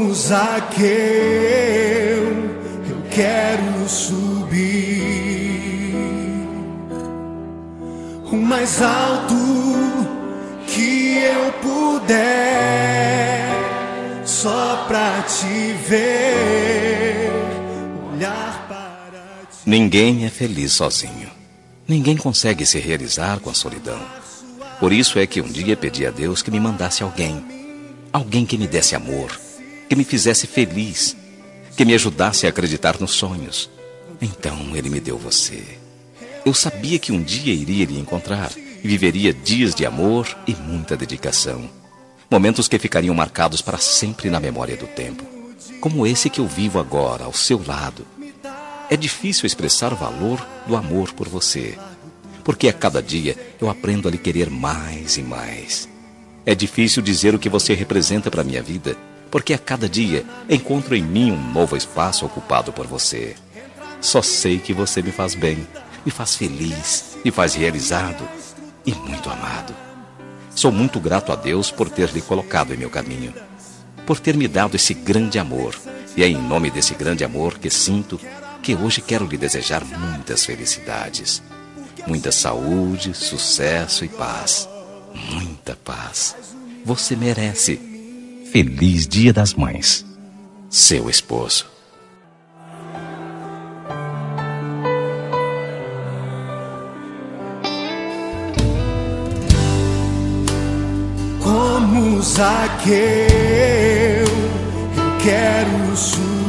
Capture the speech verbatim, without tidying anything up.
Como Zaqueu, eu quero subir o mais alto que eu puder, só pra te ver, olhar para ti. Ninguém é feliz sozinho. Ninguém consegue se realizar com a solidão. Por isso é que um dia pedi a Deus que me mandasse alguém. Alguém que me desse amor, que me fizesse feliz, que me ajudasse a acreditar nos sonhos. Então Ele me deu você. Eu sabia que um dia iria lhe encontrar e viveria dias de amor e muita dedicação. Momentos que ficariam marcados para sempre na memória do tempo. Como esse que eu vivo agora, ao seu lado. É difícil expressar o valor do amor por você, porque a cada dia eu aprendo a lhe querer mais e mais. É difícil dizer o que você representa para a minha vida, porque a cada dia encontro em mim um novo espaço ocupado por você. Só sei que você me faz bem, me faz feliz, me faz realizado e muito amado. Sou muito grato a Deus por ter lhe colocado em meu caminho, por ter me dado esse grande amor. E é em nome desse grande amor que sinto que hoje quero lhe desejar muitas felicidades, muita saúde, sucesso e paz. Muita paz. Você merece. Feliz Dia das Mães. Seu esposo. Como Zaqueu, eu quero subir